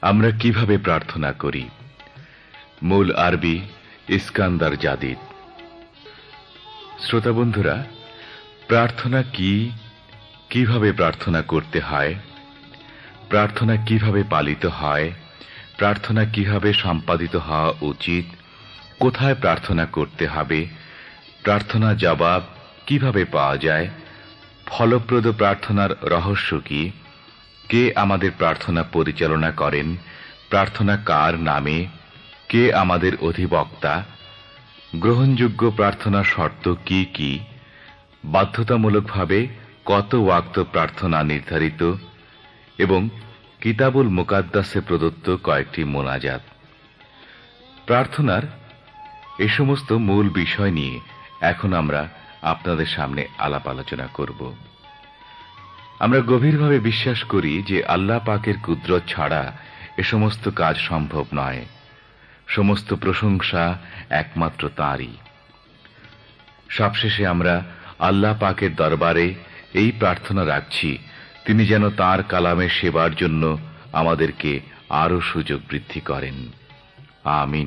আমরা কিভাবে প্রার্থনা করি। মূল আরবি ইস্কান্দার জাদিদ। শ্রোতা বন্ধুরা, প্রার্থনা কি, কিভাবে প্রার্থনা করতে হয়, প্রার্থনা কিভাবে পালিত হয়, প্রার্থনা কিভাবে সম্পাদিত হওয়া উচিত, কোথায় প্রার্থনা করতে হবে, প্রার্থনা জবাব কিভাবে পাওয়া যায়, ফলপ্রদ প্রার্থনার রহস্য কি, কে আমাদের প্রার্থনা পরিচালনা করেন, প্রার্থনা কার নামে, কে আমাদের অধিবক্তা, গ্রহণযোগ্য প্রার্থনার শর্ত কি কি, বাধ্যতামূলকভাবে কত ওয়াক্ত প্রার্থনা নির্ধারিত এবং কিতাবুল মুকাদ্দাসে প্রদত্ত কয়েকটি মোনাজাত। প্রার্থনার এ সমস্ত মূল বিষয় নিয়ে এখন আমরা আপনাদের সামনে আলাপ আলোচনা করব। আমরা গভীরভাবে বিশ্বাস করি যে আল্লাহ পাকের কুদরত ছাড়া এ সমস্ত কাজ সম্ভব নয়। সমস্ত প্রশংসা একমাত্র তাঁরই। সবশেষে আমরা আল্লাহ পাকের দরবারে এই প্রার্থনা রাখছি, তিনি যেন তাঁর কালামের সেবার জন্য আমাদেরকে আরো সুযোগ বৃদ্ধি করেন। আমিন।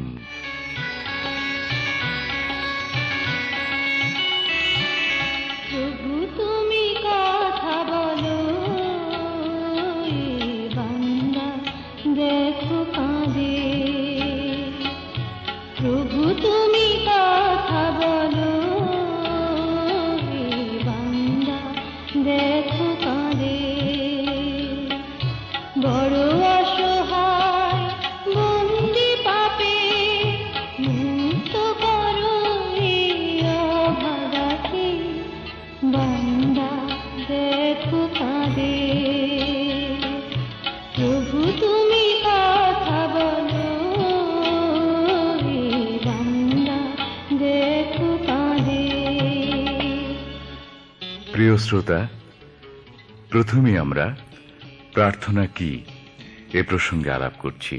প্রিয় শ্রোতা, প্রথমে আমরা প্রার্থনা কি এ প্রসঙ্গে আলাপ করছি।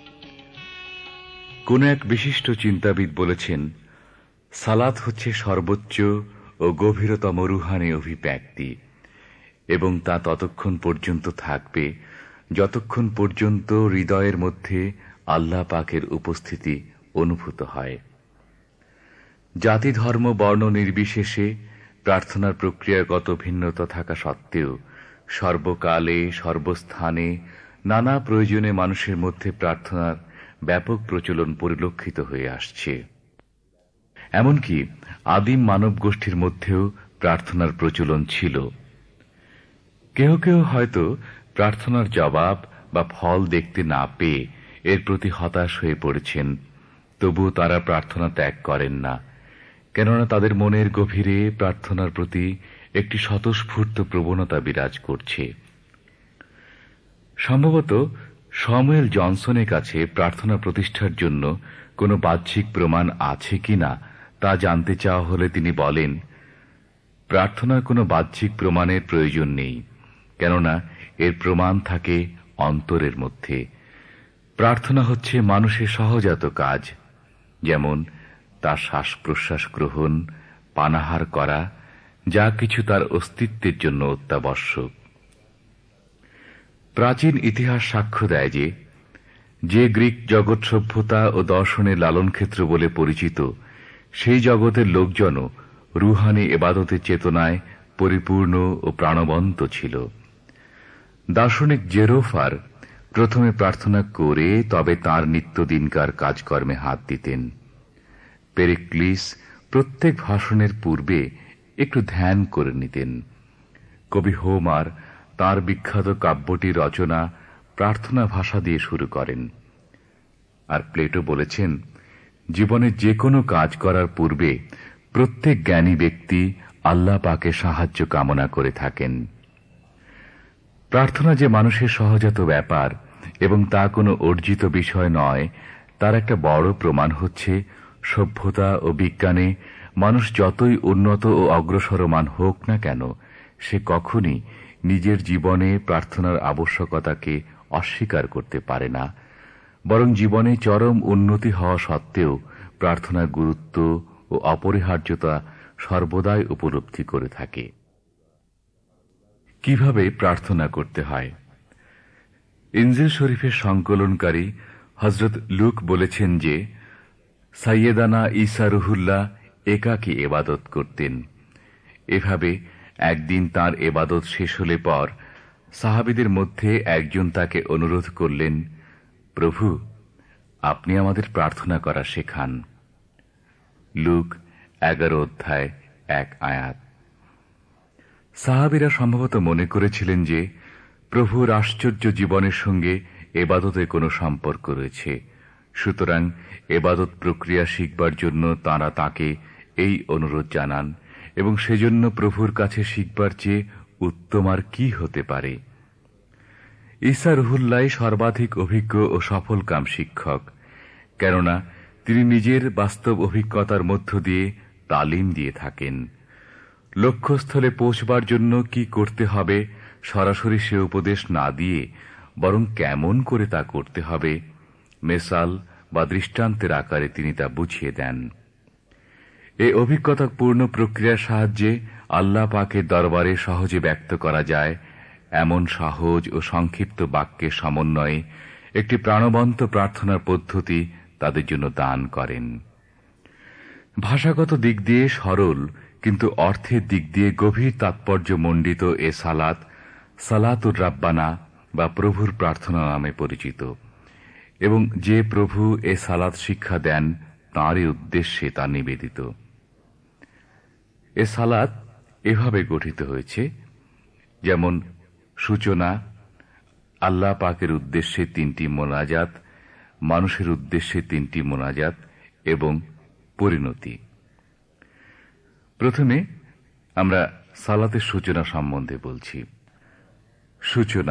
কোন এক বিশিষ্ট চিন্তাবিদ বলেছেন, সালাত হচ্ছে সর্বোচ্চ ও গভীরতম রুহানি অভিব্যক্তি এবং তা ততক্ষণ পর্যন্ত থাকবে যতক্ষণ পর্যন্ত হৃদয়ের মধ্যে আল্লাহ পাকের উপস্থিতি অনুভূত হয়। জাতি, ধর্ম, বর্ণ নির্বিশেষে প্রার্থনার প্রক্রিয়াগত ভিন্নতা থাকা সত্ত্বেও সর্বকালে সর্বস্থানে নানা প্রয়োজনে মানুষের মধ্যে প্রার্থনার ব্যাপক প্রচলন পরিলক্ষিত হয়ে আসছে। এমনকি আদিম মানব গোষ্ঠীর মধ্যেও প্রার্থনার প্রচলন ছিল। কেহ কেহ হয়তো প্রার্থনার জবাব বা ফল দেখতে না পেয়ে এর প্রতি হতাশ হয়ে পড়েছেন, তবুও তারা প্রার্থনা ত্যাগ করেন না, কেননা তাদের মনের গভীরে প্রার্থনার প্রতি একটি স্বতঃস্ফূর্ত প্রবণতা বিরাজ করছে। সম্ভবত স্যামুয়েল জনসনের কাছে প্রার্থনা প্রতিষ্ঠার জন্য কোনো বাহ্যিক প্রমাণ আছে কিনা তা জানতে চাওয়া হলে তিনি বলেন, প্রার্থনার কোনো বাহ্যিক প্রমাণের প্রয়োজন নেই, কেননা এর প্রমাণ থাকে অন্তরের মধ্যে। প্রার্থনা হচ্ছে মানুষের সহজাত কাজ, যেমন তার শ্বাস প্রশ্বাস গ্রহণ, পানাহার করা, যা কিছু তার অস্তিত্বের জন্য অত্যাবশ্যক। প্রাচীন ইতিহাস সাক্ষ্য দেয় যে গ্রিক জগৎ সভ্যতা ও দর্শনের লালনক্ষেত্র বলে পরিচিত, সেই জগতের লোকজনও রুহানি ইবাদতের চেতনায় পরিপূর্ণ ও প্রাণবন্ত ছিল। দার্শনিক জেরোফার প্রথমে প্রার্থনা করে তবে তাঁর নিত্যদিনকার কাজকর্মে হাত দিতেন। পেরিক্লিস প্রত্যেক ভাষণের পূর্বে একটু ধ্যান করে নিতেন। কবি হোমার তাঁর বিখ্যাত কাব্যটি রচনা প্রার্থনা ভাষা দিয়ে শুরু করেন। আর প্লেটো বলেছেন, জীবনে যে কোনো কাজ করার পূর্বে প্রত্যেক জ্ঞানী ব্যক্তি আল্লাহ পাকের সাহায্য কামনা করে থাকেন। প্রার্থনা যে মানুষের সহজাত ব্যাপার এবং তা কোনো অর্জিত বিষয় নয়, তার একটা বড় প্রমাণ হচ্ছে সভ্যতা ও বিজ্ঞানে মানুষ যতই উন্নত ও অগ্রসরমান হোক না কেন, সে কখনই নিজের জীবনে প্রার্থনার আবশ্যকতাকে অস্বীকার করতে পারে না, বরং জীবনে চরম উন্নতি হওয়া সত্ত্বেও প্রার্থনার গুরুত্ব ও অপরিহার্যতা সর্বদাই উপলব্ধি করে থাকে। কিভাবে প্রার্থনা করতে হয়? ইনজিল শরীফের সংকলনকারী হযরত লুক বলেছেন যে সাইয়েদানা ঈসা রুহুল্লাহ একাকী ইবাদত করতেন। এভাবে একদিন তাঁর ইবাদত শেষ হলে পর সাহাবীদের মধ্যে একজন তাকে অনুরোধ করলেন, প্রভু, আপনি আমাদের প্রার্থনা করা শেখান। লুক 11:1 সাহাবীরা সম্ভবত মনে করেছিলেন যে প্রভুর আশ্চর্য জীবনের সঙ্গে ইবাদতের কোনো সম্পর্ক রয়েছে, সুতরাং ইবাদত প্রক্রিয়া শিখবার জন্য তাঁরা তাঁকে এই অনুরোধ জানান, এবং সেজন্য প্রভুর কাছে শিখবার চেয়ে উত্তম আর কি হতে পারে। ঈসা রুহুল্লাহ সর্বাধিক অভিজ্ঞ ও সফলকাম শিক্ষক, কেননা তিনি নিজের বাস্তব অভিজ্ঞতার মধ্য দিয়ে তালিম দিয়ে থাকেন। লক্ষ্যস্থলে পৌঁছবার জন্য কি করতে হবে সরাসরি সে উপদেশ না দিয়ে বরং কেমন করে তা করতে হবে মেসাল বা দৃষ্টান্তের আকারে তিনি তা বুঝিয়ে দেন। এই অভিজ্ঞতাপূর্ণ প্রক্রিয়ার সাহায্যে আল্লাহ পাকের দরবারে সহজে ব্যক্ত করা যায় এমন সহজ ও সংক্ষিপ্ত বাক্যের সমন্বয়ে একটি প্রাণবন্ত প্রার্থনার পদ্ধতি তাদের জন্য দান করেন। ভাষাগত দিক দিয়ে সরল কিন্তু অর্থের দিক দিয়ে গভীর তাৎপর্যমণ্ডিত এ সালাত সালাতুর রাব্বানা বা প্রভুর প্রার্থনা নামে পরিচিত, এবং যে প্রভু এ সালাত শিক্ষা দেন তাঁরই উদ্দেশ্যে তা নিবেদিত। এ সালাত এভাবে গঠিত হয়েছে, যেমন সূচনা, আল্লাহ পাকের উদ্দেশ্যে 3টি মোনাজাত, মানুষের উদ্দেশ্যে 3টি মোনাজাত এবং পরিণতি। প্রথমে আমরা সালাতের সূচনা সম্বন্ধে বলছি। সূচনা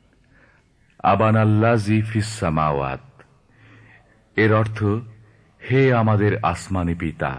আবানাল্লাযী ফিস সামাওয়াত, এর অর্থ হে আমাদের আসমানী পিতা।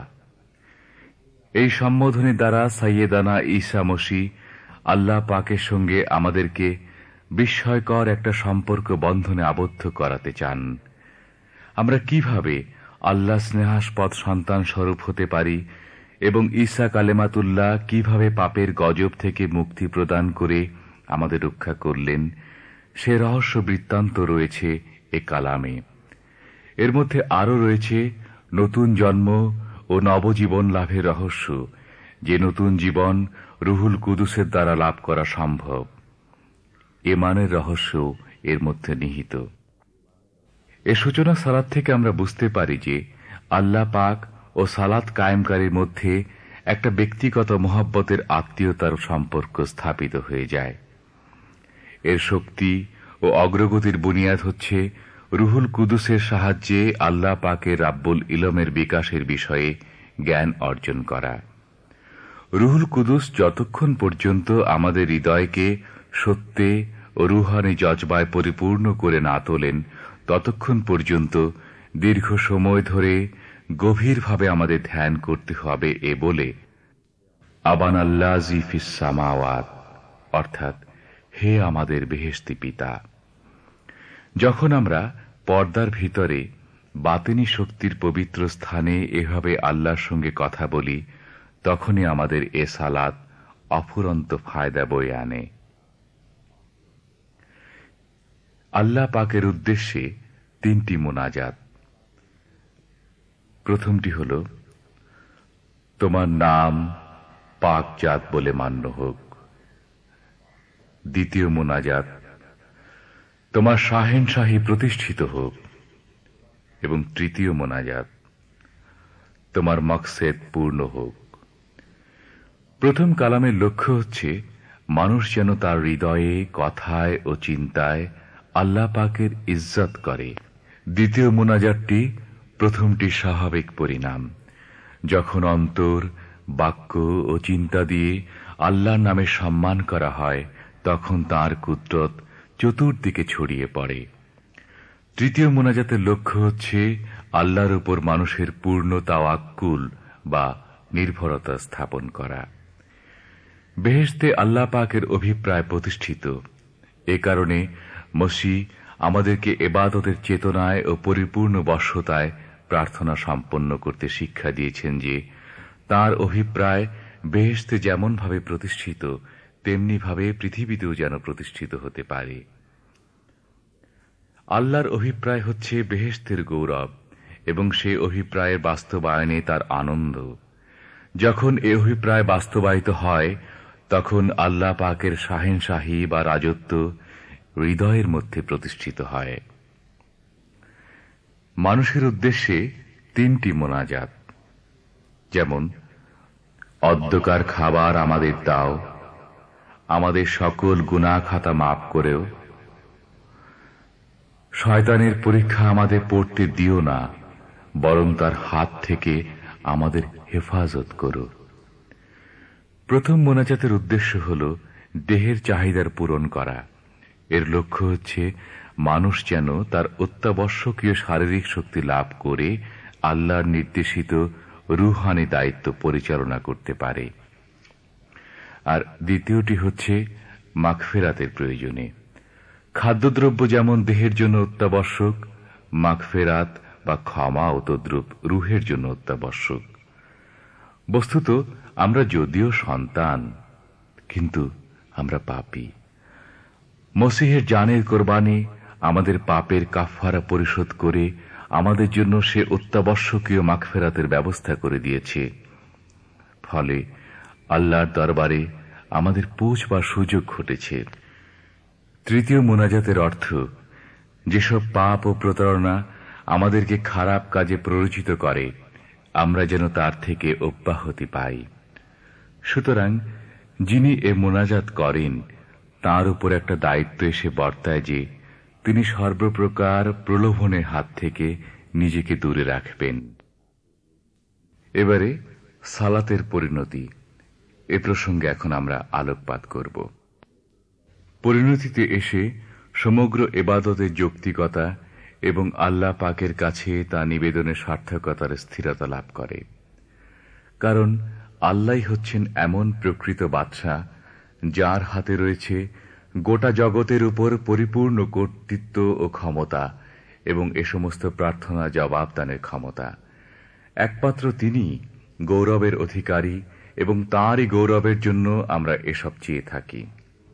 এই সম্বোধনের দ্বারা সাইয়েদানা ঈসা মসীহ আল্লাহ পাকের সঙ্গে আমাদেরকে বিস্ময়কর একটা সম্পর্ক বন্ধনে আবদ্ধ করাতে চান। আমরা কিভাবে আল্লাহ স্নেহাস্পদ সন্তান স্বরূপ হতে পারি এবং ঈসা কালেমাতুল্লাহ কিভাবে পাপের গজব থেকে মুক্তি প্রদান করে আমাদের রক্ষা করলেন, সে রহস্য বৃত্তান্ত রয়েছে এ কালামে। এর মধ্যে আরও রয়েছে নতুন জন্ম ও নবজীবন লাভের রহস্য, যে নতুন জীবন রুহুল কুদুসের দ্বারা লাভ করা সম্ভব। ঈমানের রহস্য এর মধ্যে নিহিত। এ সূচনা সালাত থেকে আমরা বুঝতে পারি যে আল্লাহ পাক ও সালাত কায়েমকারীর মধ্যে একটা ব্যক্তিগত মহব্বতের আত্মীয়তার সম্পর্ক স্থাপিত হয়ে যায়। এর শক্তি ও অগ্রগতির বুনিয়াদ হচ্ছে রুহুল কুদুসের সাহায্যে আল্লাহ পাকের রাব্বুল ইলমের বিকাশের বিষয়ে জ্ঞান অর্জন করা। রুহুল কুদুস যতক্ষণ পর্যন্ত আমাদের হৃদয়কে সত্যে ও রুহানি জজবায় পরিপূর্ণ করে না তোলেন, ততক্ষণ পর্যন্ত দীর্ঘ সময় ধরে গভীরভাবে আমাদের ধ্যান করতে হবে এ বলে আবানাল্লাযী ফিস সামাওয়াত, অর্থাৎ হে আমাদের বেহেশতি পিতা। যখন আমরা পর্দার ভিতরে বাতিনি শক্তির পবিত্র স্থানে এভাবে আল্লাহর সঙ্গে কথা বলি, তখনই আমাদের এ সালাত অফুরন্ত ফায়দা বয়ে আনে। আল্লাহ পাকের উদ্দেশ্যে 3টি মোনাজাত। প্রথমটি হল, তোমার নাম পাকজাত বলে মান্য হোক। দ্বিতীয় মোনাজাত, তোমার শাহেনশাহী প্রতিষ্ঠিত হোক। এবং তৃতীয় মোনাজাত, তোমার মকসেদ পূর্ণ হোক। প্রথম কালামের লক্ষ্য হচ্ছে মানুষ যেন তার হৃদয়ে, কথায় ও চিন্তায় আল্লাহ পাকের ইজ্জত করে। দ্বিতীয় মোনাজাতটি প্রথমটির স্বাভাবিক পরিণাম। যখন অন্তর, বাক্য ও চিন্তা দিয়ে আল্লাহর নামে সম্মান করা হয়, তখন তাঁর কুদরত চতুর্দিকে ছড়িয়ে পড়ে। তৃতীয় মোনাজাতের লক্ষ্য হচ্ছে আল্লাহর উপর মানুষের পূর্ণ তাওয়াক্কুল বা নির্ভরতা স্থাপন করা। বেহেশতে আল্লাহ পাকের অভিপ্রায় প্রতিষ্ঠিত। এ কারণে মসীহ আমাদেরকে ইবাদতের চেতনায় ও পরিপূর্ণ বশ্যতায় প্রার্থনা সম্পন্ন করতে শিক্ষা দিয়েছেন যে তাঁর অভিপ্রায় বেহেশতে যেমনভাবে প্রতিষ্ঠিত, তেমনিভাবে পৃথিবীতেও যেন প্রতিষ্ঠিত হতে পারে। আল্লাহর অভিপ্রায় হচ্ছে বেহেশতের গৌরব এবং সেই অভিপ্রায়ের বাস্তবায়নে তার আনন্দ। যখন এ অভিপ্রায় বাস্তবায়িত হয় তখন আল্লাহ পাকের শাহেনশাহী বা রাজত্ব হৃদয়ের মধ্যে প্রতিষ্ঠিত হয়। মানুষের উদ্দেশ্যে 3টি মোনাজাত, যেমন অদ্যকার খাবার আমাদের দাও, আমাদের সকল গুনাহ খাতা মাফ করেও, শয়তানের পরীক্ষা আমাদের পড়তে দিও না, বরং তার হাত থেকে আমাদের হেফাজত করো। প্রথম মোনাজাতের উদ্দেশ্য হল দেহের চাহিদার পূরণ করা। এর লক্ষ্য হচ্ছে মানুষ যেন তার অত্যাবশ্যকীয় শারীরিক শক্তি লাভ করে আল্লাহর নির্দেশিত রুহানি দায়িত্ব পরিচালনা করতে পারে। আর দ্বিতীয়টি হচ্ছে মাগফিরাতের প্রয়োজনে। খাদ্যদ্রব্য যেমন দেহের জন্য অত্যাবশ্যক, মাগফিরাত বা ক্ষমা ও তদ্রূপ রুহের জন্য অত্যাবশ্যক। বস্তুত আমরা যদিও সন্তান, কিন্তু আমরা পাপী। মসিহের জানের কোরবানি আমাদের পাপের কাফফারা পরিশোধ করে আমাদের জন্য সে অত্যাবশ্যকীয় মাগফিরাতের ব্যবস্থা করে দিয়েছে। ফলে আল্লাহর দরবারে আমাদের পৌঁছবার সুযোগ ঘটেছে। তৃতীয় মোনাজাতের অর্থ, যেসব পাপ ও প্রতারণা আমাদেরকে খারাপ কাজে প্ররোচিত করে আমরা যেন তার থেকে অব্যাহতি পাই। সুতরাং যিনি এ মোনাজাত করেন তাঁর উপর একটা দায়িত্ব এসে বর্তায় যে তিনি সর্বপ্রকার প্রলোভনের হাত থেকে নিজেকে দূরে রাখবেন। এবারে সালাতের পরিণতি, এ প্রসঙ্গে এখন আমরা আলোকপাত করব। পরিণতিতে এসে সমগ্র ইবাদতের যৌক্তিকতা এবং আল্লাহ পাকের কাছে তা নিবেদনের সার্থকতার স্থিরতা লাভ করে। কারণ আল্লাহই হচ্ছেন এমন প্রকৃত বাদশা যার হাতে রয়েছে গোটা জগতের উপর পরিপূর্ণ কর্তৃত্ব ও ক্ষমতা এবং এ সমস্ত প্রার্থনা জবাবদানের ক্ষমতা। একমাত্র তিনি গৌরবের অধিকারী এবং তাঁরই গৌরবের জন্য আমরা এসব চেয়ে থাকি।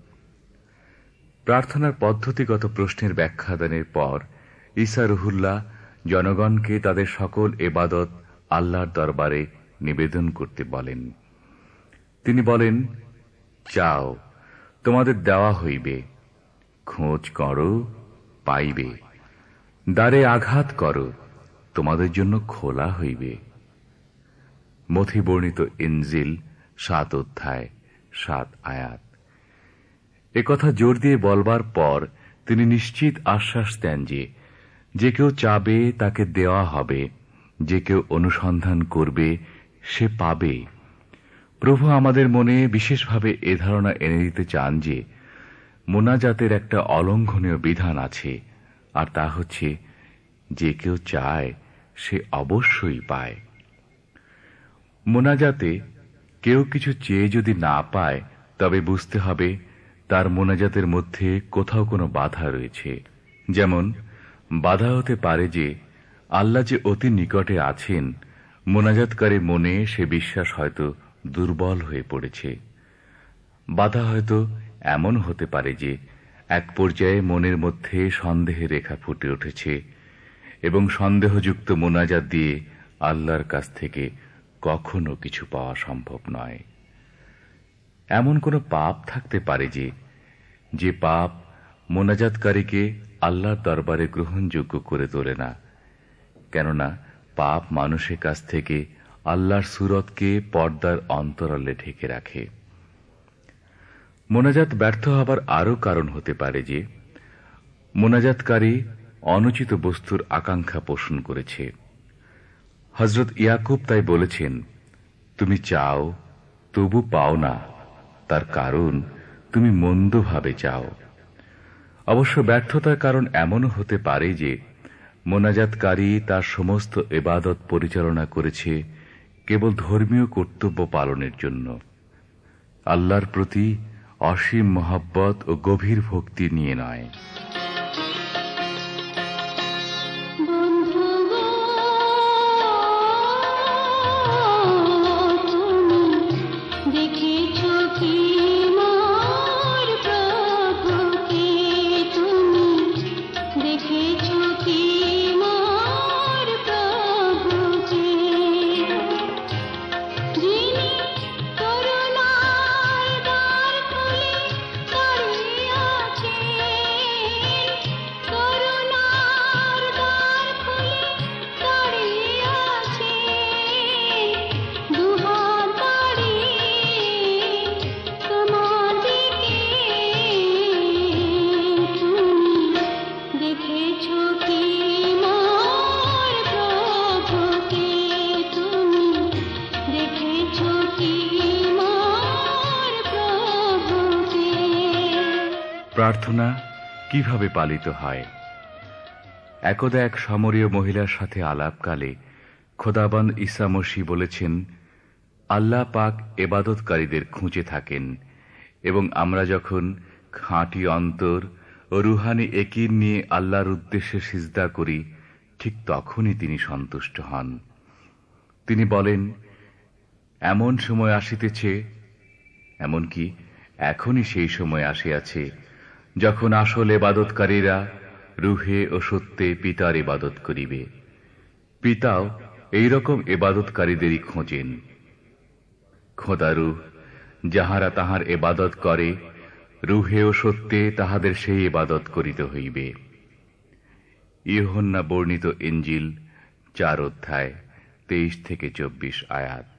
প্রার্থনার পদ্ধতিগত প্রশ্নের ব্যাখ্যাদানের পর ঈসা রুহুল্লাহ জনগণকে তাদের সকল ইবাদত আল্লাহর দরবারে নিবেদন করতে বলেন। তিনি বলেন, চাও, তোমাদের দেওয়া হইবে, খোঁজ করো, পাইবে, দ্বারে আঘাত করো, তোমাদের জন্য খোলা হইবে। মথি বর্ণিত ইনজিল 7 অধ্যায় 7 আয়াত। একথা জোর দিয়ে বলবার পর তিনি নিশ্চিত আশ্বাস দেন যে যে কেউ চাবে তাকে দেওয়া হবে, যে কেউ অনুসন্ধান করবে সে পাবে। প্রভু আমাদের মনে বিশেষভাবে এ ধারণা এনে দিতে চান যে মোনাজাতের একটা অলঙ্ঘনীয় বিধান আছে, আর তা হচ্ছে যে কেউ চায় সে অবশ্যই পায়। মোনাজাতে কেউ কিছু চেয়ে যদি না পায় তবে বুঝতে হবে তার মোনাজাতের মধ্যে কোথাও কোনো বাধা রয়েছে। যেমন বাধা হতে পারে যে আল্লাহ যে অতি নিকটে আছেন, মোনাজাতকারীর মনে সে বিশ্বাস হয়তো দুর্বল হয়ে পড়েছে। বাধা হয়তো এমন হতে পারে যে এক পর্যায়ে মনের মধ্যে সন্দেহের রেখা ফুটে উঠেছে এবং সন্দেহযুক্ত মোনাজাত দিয়ে আল্লাহর কাছ থেকে কখনো কিছু পাওয়া সম্ভব নয়। এমন কোনো পাপ থাকতে পারে যে পাপ মোনাজাতকারীকে আল্লাহর দরবারে গ্রহণযোগ্য করে তোলে না, কেননা পাপ মানুষের কাছ থেকে আল্লাহর সুরতকে পর্দার অন্তরালে ঢেকে রাখে। মোনাজাত ব্যর্থ হবার আরও কারণ হতে পারে যে মোনাজাতকারী অনুচিত বস্তুর আকাঙ্ক্ষা পোষণ করেছে। হযরত ইয়াকুব তাই বলেছেন, তুমি চাও তবু পাও না, তার কারণ তুমি মন্দভাবে চাও। অবশ্য ব্যর্থতার কারণ এমনও হতে পারে যে মোনাজাতকারী তার সমস্ত ইবাদত পরিচালনা করেছে কেবল ধর্মীয় কর্তব্য পালনের জন্য, আল্লাহর প্রতি অসীম মহব্বত ও গভীর ভক্তি নিয়ে নয়। দেখে প্রার্থনা কিভাবে পালিত হয়। একদা এক সমরীয় মহিলার সাথে আলাপকালে খোদাবন্দ ঈসা মসীহ বলেছেন, আল্লাহ পাক ইবাদতকারীদের খুঁজে থাকেন এবং আমরা যখন খাঁটি অন্তর ও রুহানি একিন নিয়ে আল্লাহর উদ্দেশ্যে সিজদা করি, ঠিক তখনই তিনি সন্তুষ্ট হন। তিনি বলেন, এমন সময় আসিতেছে, এমনকি এখনই সেই সময় আসিয়াছে, যখন আসল ইবাদতকারীরা রুহে ও সত্যে পিতার ইবাদত করিবে। পিতাও এইরকম ইবাদতকারীদেরই খোঁজেন। খোদা রূহ, যাহারা তাহার ইবাদত করে, রুহে ও সত্যে তাহাদের সেই ইবাদত করিতে হইবে। ইউহান্না বর্ণিত ইনজিল 4 অধ্যায় 23-24 আয়াত।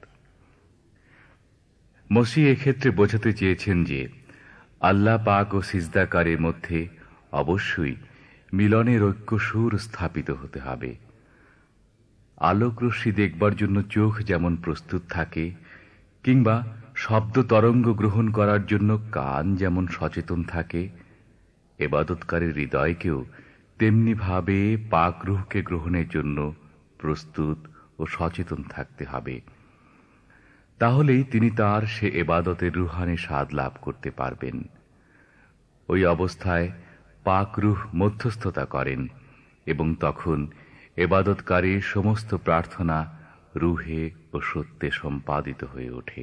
মসীহ এক্ষেত্রে বোঝাতে চেয়েছেন যে আল্লাহ পাক ও সিজদাকারীর মধ্যে অবশ্যই মিলনের ঐক্য সুর স্থাপিত হতে হবে। আলোক রশ্মি দেখবার জন্য চোখ যেমন প্রস্তুত থাকে, কিংবা শব্দ তরঙ্গ গ্রহণ করার জন্য কান যেমন সচেতন থাকে, ইবাদতকারীর হৃদয়কেও তেমনি ভাবে পাক রূহকে গ্রহণের জন্য প্রস্তুত ও সচেতন থাকতে হবে। তাহলেই তিনি তার সে ইবাদতের রুহানি স্বাদ লাভ করতে পারবেন। ওই অবস্থায় পাক রূহ মধ্যস্থতা করেন এবং তখন ইবাদতকারীর সমস্ত প্রার্থনা রুহে ও সত্যে সম্পাদিত হয়ে ওঠে।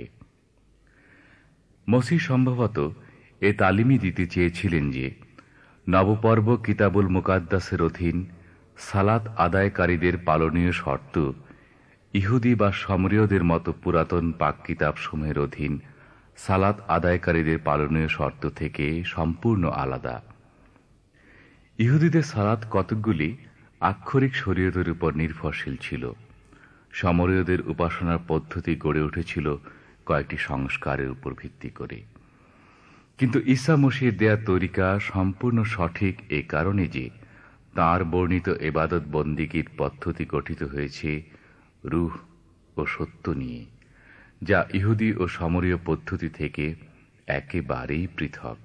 মসীহ সম্ভবত এ তালিমই দিতে চেয়েছিলেন যে নবপর্ব কিতাবুল মুকাদ্দাসের অধীন সালাত আদায়কারীদের পালনীয় শর্ত ইহুদি বা সমরীয়দের মতো পুরাতন পাক কিতাব সমূহের অধীন সালাত আদায়কারীদের পালনীয় শর্ত থেকে সম্পূর্ণ আলাদা। ইহুদিদের সালাত কতকগুলি আক্ষরিক শরীয়তের উপর নির্ভরশীল ছিল। সমরীয়দের উপাসনার পদ্ধতি গড়ে উঠেছিল কয়েকটি সংস্কারের উপর ভিত্তি করে। কিন্তু ঈসা মসীহের দেয়া তরিকা সম্পূর্ণ সঠিক এ কারণে যে তাঁর বর্ণিত ইবাদত বন্দিগির পদ্ধতি গঠিত হয়েছে রূহ ও সত্য নিয়ে, যা ইহুদি ও সমরীয় পদ্ধতি থেকে একেবারেই পৃথক।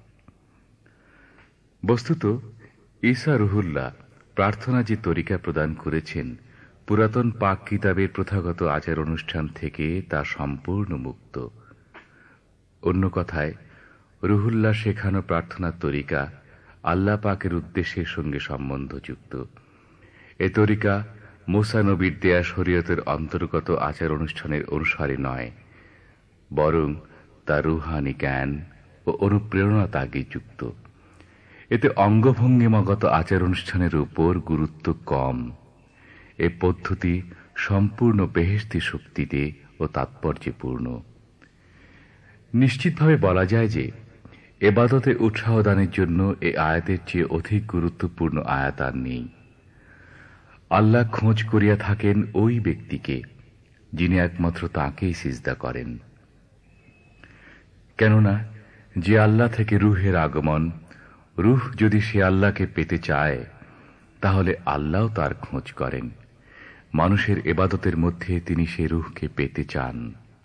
বস্তুত ঈসা রুহুল্লাহ প্রার্থনা যে তরিকা প্রদান করেছেন, পুরাতন পাক কিতাবের প্রথাগত আচার অনুষ্ঠান থেকে তা সম্পূর্ণ মুক্ত। অন্য কথায়, রুহুল্লাহ শেখানো প্রার্থনার তরিকা আল্লাহ পাকের উদ্দেশ্যের সঙ্গে সম্বন্ধযুক্ত। এ তরিকা মুসা নবীর দেয়া শরীয়তের অন্তর্গত আচার অনুষ্ঠানের অনুসারে নয়, বরং তা রুহানি জ্ঞান ও অনুপ্রেরণা তাগি যুক্ত। এতে অঙ্গভঙ্গিমাগত আচার অনুষ্ঠানের উপর গুরুত্ব কম। এ পদ্ধতি সম্পূর্ণ বেহেশতি শক্তিতে ও তাৎপর্যপূর্ণ। নিশ্চিতভাবে বলা যায় যে ইবাদতে উৎসাহ দানের জন্য এ আয়াতের চেয়ে অধিক গুরুত্বপূর্ণ আয়াত আর নেই। আল্লাহ খোঁজ করিয়া থাকেন ওই ব্যক্তিকে যিনি একমাত্র তাঁকেই সিজদা করেন। কেননা যে আল্লাহ থেকে রুহের আগমন, রুহ যদি সে আল্লাহকে পেতে চায়, তাহলে আল্লাহও তার খোঁজ করেন। মানুষের ইবাদতের মধ্যে তিনি সে রুহকে পেতে চান।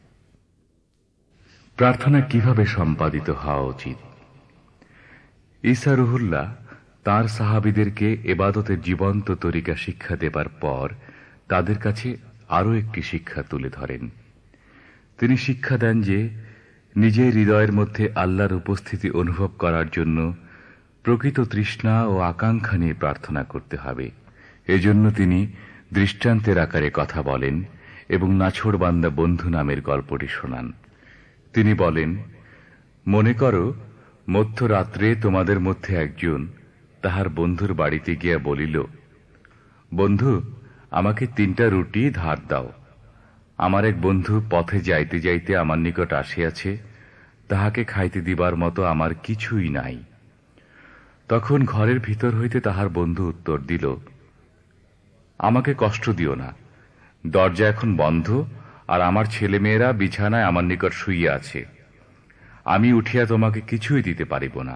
প্রার্থনা কিভাবে সম্পাদিত হওয়া উচিত? ঈসা রুহুল্লাহ তাঁর সাহাবীদেরকে ইবাদতের জীবন্ত তরিকা শিক্ষা দেবার পর তাদের কাছে আরও একটি শিক্ষা তুলে ধরেন। তিনি শিক্ষা দেন যে নিজের হৃদয়ের মধ্যে আল্লাহর উপস্থিতি অনুভব করার জন্য প্রকৃত তৃষ্ণা ও আকাঙ্ক্ষা নিয়ে প্রার্থনা করতে হবে। এজন্য তিনি দৃষ্টান্তের আকারে কথা বলেন এবং নাছোড়বান্দা বন্ধু নামের গল্পটি শোনান। তিনি বলেন, মনে করো মধ্যরাত্রে তোমাদের মধ্যে একজন তাহার বন্ধুর বাড়িতে গিয়া বলিল, বন্ধু, আমাকে 3টা রুটি ধার দাও। আমার এক বন্ধু পথে যাইতে যাইতে আমার নিকট আসিয়াছে, তাহাকে খাইতে দিবার মতো আমার কিছুই নাই। তখন ঘরের ভিতর হইতে তাহার বন্ধু উত্তর দিল, আমাকে কষ্ট দিও না, দরজা এখন বন্ধ আর আমার ছেলেমেয়েরা বিছানায় আমার নিকট শুইয়া আছে। আমি উঠিয়া তোমাকে কিছুই দিতে পারিব না।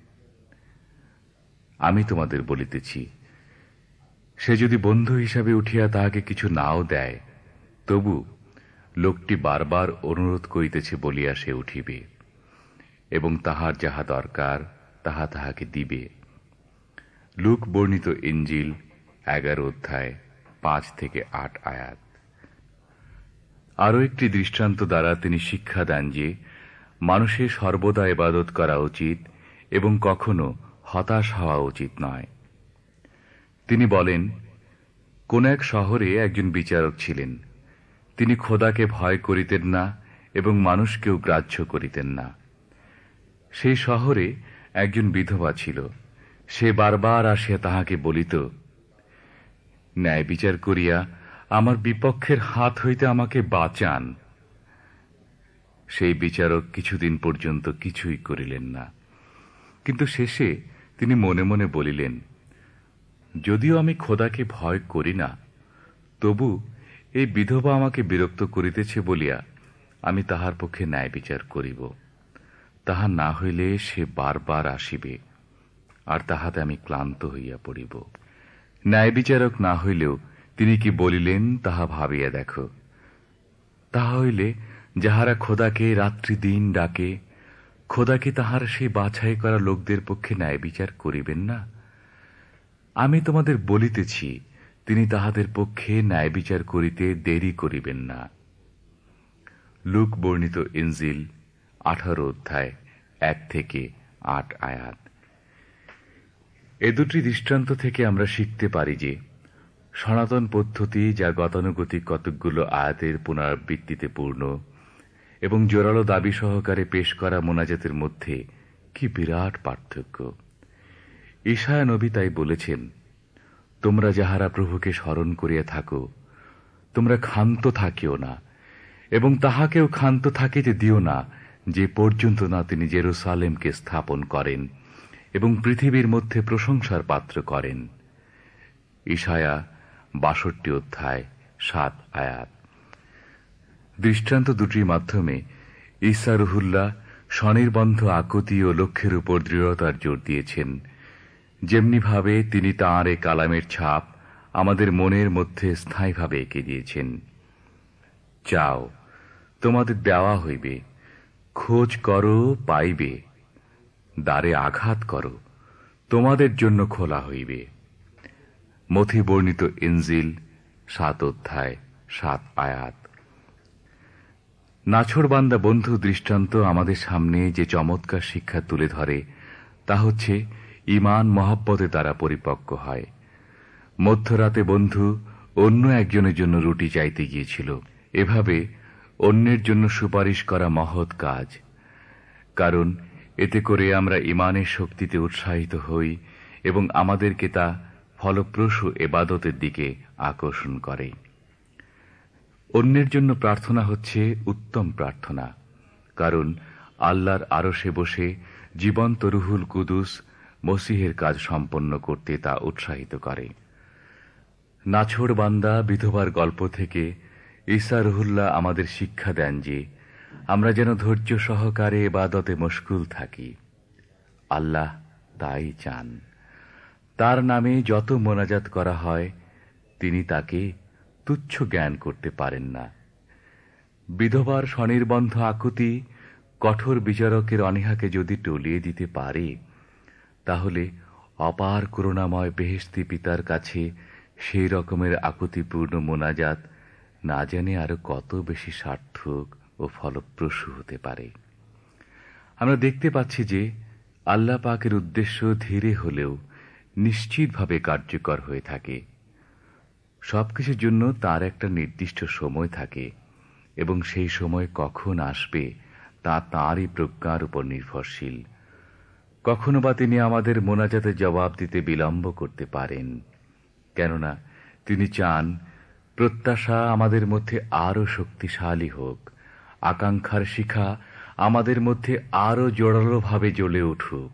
আমি তোমাদের বলিতেছি, সে যদি বন্ধু হিসাবে উঠিয়া তাহাকে কিছু নাও দেয়, তবু লোকটি বারবার অনুরোধ করিতেছে বলিয়া সে উঠিবে এবং তাহার যাহা দরকার তাহা তাহাকে দিবে। লুক বর্ণিত ইঞ্জিল 11 অধ্যায় 5 থেকে 8 আয়াত। আরও একটি দৃষ্টান্ত দ্বারা তিনি শিক্ষা দেন যে মানুষের সর্বদা ইবাদত করা উচিত এবং কখনো হতাশ হওয়া উচিত নয়। তিনি বলেন, কোন এক শহরে একজন বিচারক ছিলেন। তিনি খোদাকে ভয় করিতেন না এবং মানুষকেও গ্রাহ্য করিতেন না। সেই শহরে একজন বিধবা ছিল। সে বারবার আসিয়া তাহাকে বলিত, ন্যায় বিচার করিয়া আমার বিপক্ষের হাত হইতে আমাকে বাঁচান। সেই বিচারক কিছুদিন পর্যন্ত কিছুই করিলেন না, কিন্তু শেষে তিনি মনে মনে বলিলেন, যদিও আমি খোদাকে ভয় করি না, তবু এই বিধবা আমাকে বিরক্ত করিতেছে বলিয়া আমি তাহার পক্ষে ন্যায় বিচার করিব। তাহা না হইলে সে বারবার আসিবে, আর তাহাতে আমি ক্লান্ত হইয়া পড়িব। ন্যায় বিচারক না হইলেও তিনি কি বলিলেন তাহা ভাবিয়া দেখো। তাহা হইলে যাহারা খোদাকে রাত্রি দিন ডাকে, খোদাকে তাহার সেই বাছাই করা লোকদের পক্ষে ন্যায় বিচার করিবেন না? আমি তোমাদের বলিতেছি, তিনি তাহাদের পক্ষে ন্যায় বিচার করিতে দেরি করিবেন না। লুক বর্ণিত ইঞ্জিল 18 অধ্যায় 1 থেকে 8 আয়াত। এ দুটি দৃষ্টান্ত থেকে আমরা শিখতে পারি যে সনাতন পদ্ধতি, যা গতানুগতিক কতকগুলো আয়াতের পুনরাবৃত্তিতে পূর্ণ এবং জোরালো দাবি সহকারে পেশ করা মোনাজাতের মধ্যে কি বিরাট পার্থক্য। ঈশায়া নবী তাই বলেছেন, তোমরা যাহারা প্রভুকে স্মরণ করিয়া থাকো, তোমরা ক্ষান্ত থাকিও না এবং তাহাকেও ক্ষান্ত থাকিতে দিও না, যে পর্যন্ত না তিনি জেরুসালেমকে স্থাপন করেন এবং পৃথিবীর মধ্যে প্রশংসার পাত্র করেন। ঈশায়া 62 অধ্যায় 7 আয়াত। দৃষ্টান্ত দুটির মাধ্যমে ঈসা রুহুল্লাহ স্বনির্বন্ধ আকুতি ও লক্ষ্যের উপর দৃঢ়তার জোর দিয়েছেন, যেমনিভাবে তিনি তাঁর এ কালামের ছাপ আমাদের মনের মধ্যে স্থায়ীভাবে এঁকে দিয়েছেন। চাও, তোমাদের দেওয়া হইবে, খোঁজ করো, পাইবে, দ্বারে আঘাত করো, তোমাদের জন্য খোলা হইবে। মথি বর্ণিত ইঞ্জিল 7 অধ্যায় 7 আয়াত। নাছোড়বান্দা বন্ধু দৃষ্টান্ত আমাদের সামনে যে চমৎকার শিক্ষা তুলে ধরে, তা হচ্ছে ঈমান মহব্বতের দ্বারা পরিপক্ক হয়। মধ্যরাতে বন্ধু অন্য একজনের জন্য রুটি চাইতে গিয়েছিল। এভাবে অন্যের জন্য সুপারিশ করা মহৎ কাজ, কারণ এতে করে আমরা ঈমানের শক্তিতে উৎসাহিত হই এবং আমাদেরকে তা ফলপ্রসূ ইবাদতের দিকে আকর্ষণ করে। অন্যের জন্য প্রার্থনা হচ্ছে উত্তম প্রার্থনা, কারণ আল্লাহর আরশে বসে জীবন্ত রুহুল কুদুস মসিহের কাজ সম্পন্ন করতে তা উৎসাহিত করে। নাছোড়বান্দা বিধবার গল্প থেকে ঈসা রুহুল্লাহ আমাদের শিক্ষা দেন যে আমরা যেন ধৈর্য সহকারে ইবাদতে মশগুল থাকি। আল্লাহ তাই চান। তার নামে যত মোনাজাত করা হয়, তিনি তাকে তুচ্ছ জ্ঞান করতে পারেন না। বিধবার স্বনির্বন্ধ আকুতি কঠোর বিচারকের অনীহাকে যদি টলিয়ে দিতে পারে, তাহলে অপার করুণাময় বেহেশতি পিতার কাছে সেই রকমের আকুতিপূর্ণ মোনাজাত না জানে আরো কত বেশি সার্থক ও ফলপ্রসূ হতে পারে। আমরা দেখতে পাচ্ছি যে আল্লাহ পাকের উদ্দেশ্য ধীরে হলেও নিশ্চিতভাবে কার্যকর হয়ে থাকে। সবকিছুর জন্য তার একটা নির্দিষ্ট সময় থাকে এবং সেই সময় কখন আসবে তা তাঁরই প্রজ্ঞার উপর নির্ভরশীল। কখনো বা তিনি আমাদের মোনাজাতে জবাব দিতে বিলম্ব করতে পারেন, কেননা তিনি চান প্রত্যাশা আমাদের মধ্যে আরো শক্তিশালী হোক, আকাঙ্ক্ষার শিখা আমাদের মধ্যে আরো জোরালোভাবে জ্বলে উঠুক।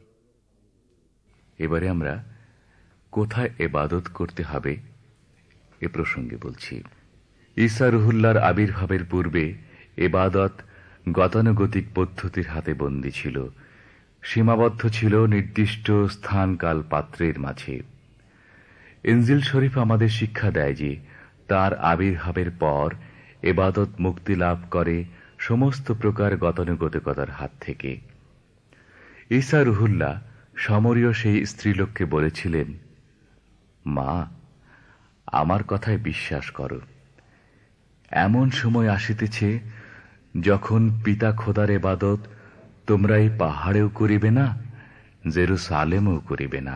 এবারে আমরা কোথায় ইবাদত করতে হবে এ প্রসঙ্গে বলছি। ঈসা রুহুল্লাহর আবির্ভাবের পূর্বে ইবাদত গতানুগতিক পদ্ধতির হাতে বন্দী ছিল, সীমাবদ্ধ ছিল নির্দিষ্ট স্থানকাল পাত্রের মাঝে। ইনজিল শরীফ আমাদের শিক্ষা দেয় যে তার আবির্ভাবের পর ইবাদত মুক্তি লাভ করে সমস্ত প্রকার গতানুগতিকতার হাত থেকে। ঈসা রুহুল্লাহ সমরীয় সেই স্ত্রীলোককে বলেছিলেন, মা, আমার কথায় বিশ্বাস করো, এমন সময় আসিতেছে যখন পিতা খোদার ইবাদত তোমরা এই পাহাড়েও করিবে না, জেরুসালেমেও করিবে না।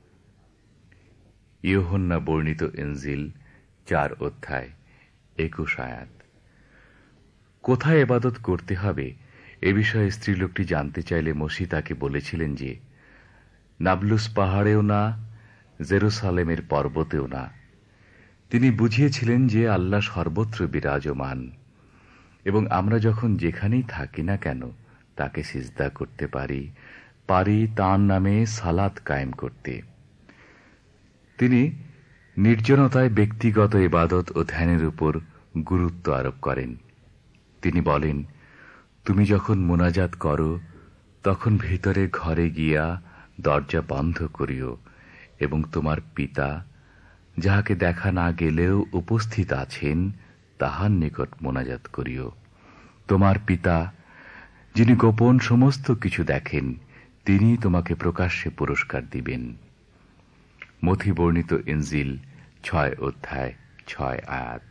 ইউহান্না বর্ণিত ইনজিল 4 অধ্যায় 21 আয়াত। কোথায় ইবাদত করতে হবে এ বিষয়ে স্ত্রীলোকটি জানতে চাইলে মসীহ তাকে বলেছিলেন যে, নাবলুস পাহাড়েও না, জেরুসালেমের পর্বতেও না। তিনি বুঝিয়েছিলেন যে আল্লাহ সর্বত্র বিরাজমান এবং আমরা যখন যেখানেই থাকি না কেন তাকে সিজদা করতে পারি তাঁর নামে সালাত কায়েম করতে। তিনি নির্জনতায় ব্যক্তিগত ইবাদত ও ধ্যানের উপর গুরুত্ব আরোপ করেন। তিনি বলেন, তুমি যখন মোনাজাত করো তখন ভিতরে ঘরে গিয়া দরজা বন্ধ করিও এবং তোমার পিতা, যাহাকে দেখা না গেলেও উপস্থিত আছেন, তাহার নিকট মোনাজাত করিও। তোমার পিতা, যিনি গোপন সমস্ত কিছু দেখেন, তিনি তোমাকে প্রকাশ্যে পুরস্কার দিবেন। মথি বর্ণিত ইনজিল 6 অধ্যায় 6 আয়াত।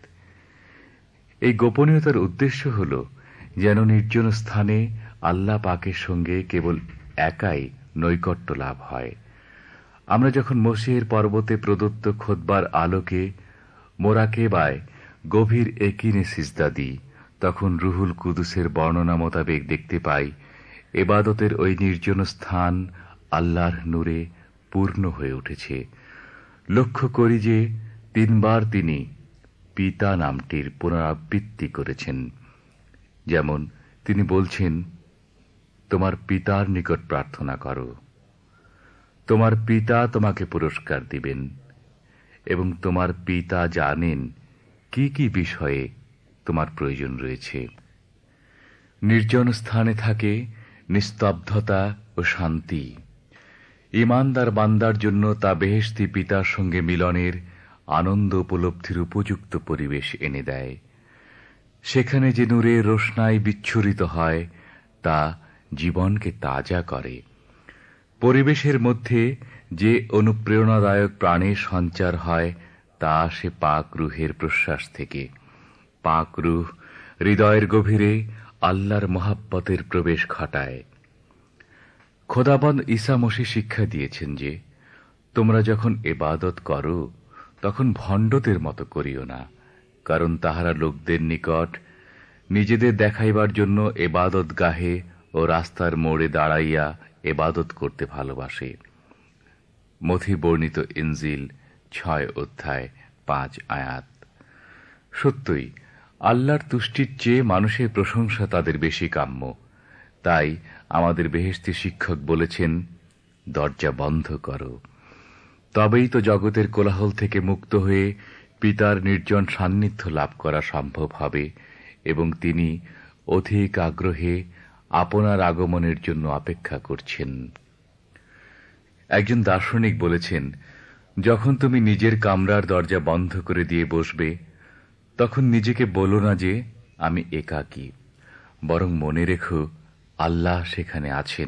এই গোপনীয়তার উদ্দেশ্য হল যেন নির্জন স্থানে আল্লাহ পাকের সঙ্গে কেবল একাই নৈকট্য লাভ হয়। আমরা যখন মসীহের পর্বতে প্রদত্ত খুতবার আলোকে মোরাকেবায় গভীর একিনে সিজদা দিই, তখন রুহুল কুদুসের বর্ণনা মোতাবেক দেখতে পাই ইবাদতের ওই নির্জন স্থান আল্লাহর নূরে পূর্ণ হয়ে উঠেছে। লক্ষ্য করি যে 3 বার তিনি পিতা নামটির পুনরাবৃত্তি করেছেন। যেমন তিনি বলছেন, তোমার পিতার নিকট প্রার্থনা করো, তোমার পিতা তোমাকে পুরস্কার দিবেন এবং তোমার পিতা জানেন কি কি বিষয়ে তোমার প্রয়োজন রয়েছে। নির্জন স্থানে থাকে নিস্তব্ধতা ও শান্তি। ঈমানদার বান্দার জন্য তা বেহেশতি পিতার সঙ্গে মিলনের আনন্দ উপলব্ধির উপযুক্ত পরিবেশ এনে দেয়। সেখানে যে নূরের রোশনাই বিচ্ছুরিত হয় তা জীবনকে তাজা করে। পরিবেশের মধ্যে যে অনুপ্রেরণাদায়ক প্রাণের সঞ্চার হয় তা আসে পাক রুহের প্রশ্বাস থেকে। পাক রুহ হৃদয়ের গভীরে আল্লাহর মহাব্বতের প্রবেশ ঘটায়। খোদাবন্দ ঈসা মসীহ শিক্ষা দিয়েছেন যে, তোমরা যখন ইবাদত করো তখন ভণ্ডদের মতো করিও না, কারণ তাহারা লোকদের নিকট নিজেদের দেখাইবার জন্য ইবাদত গাহে ও রাস্তার মোড়ে দাঁড়াইয়া ইবাদত করতে ভালোবাসে। মথি বর্ণিত ইনজিল 6 অধ্যায় 5 আয়াত। সত্যই আল্লাহর তুষ্টির চেয়ে মানুষের প্রশংসা তাদের বেশি কাম্য। তাই আমাদের বেহেশতি শিক্ষক বলেছেন, দরজা বন্ধ করো, তবেই তো জগতের কোলাহল থেকে মুক্ত হয়ে পিতার নির্জন সান্নিধ্য লাভ করা সম্ভব হবে এবং তিনি অধিক আগ্রহে আপনার আগমনের জন্য অপেক্ষা করছেন। একজন দার্শনিক বলেছেন, যখন তুমি নিজের কামরার দরজা বন্ধ করে দিয়ে বসবে তখন নিজেকে বলো না যে আমি একাকী, বরং মনে রেখো আল্লাহ সেখানে আছেন।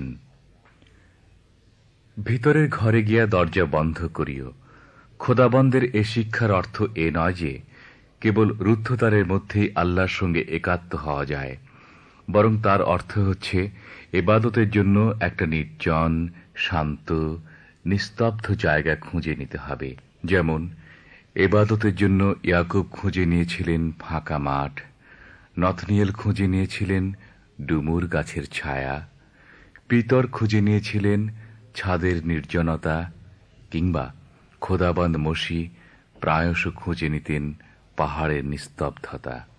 ভিতরের ঘরে গিয়া দরজা বন্ধ করিও। খোদাবন্দের এ শিক্ষার অর্থ এ নয় যে কেবল রুদ্ধদ্বারের মধ্যেই আল্লাহর সঙ্গে একাত্ম হওয়া যায়, বরং তার অর্থ হচ্ছে ইবাদতের জন্য একটা নির্জন, শান্ত, নিস্তব্ধ জায়গা খুঁজে নিতে হবে। যেমন ইবাদতের জন্য ইয়াকুব খুঁজে নিয়েছিলেন ফাঁকা মাঠ, নথনিয়েল খুঁজে নিয়েছিলেন ডুমুর গাছের ছায়া, পিতর খুঁজে নিয়েছিলেন ছাদের নির্জনতা, কিংবা খোদাবন্দ মসীহ প্রায়শ খুঁজে নিতেন পাহাড়ের নিস্তব্ধতা।